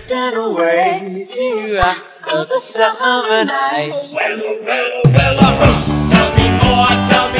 drifting away to the summer nights. Well, tell me more, tell me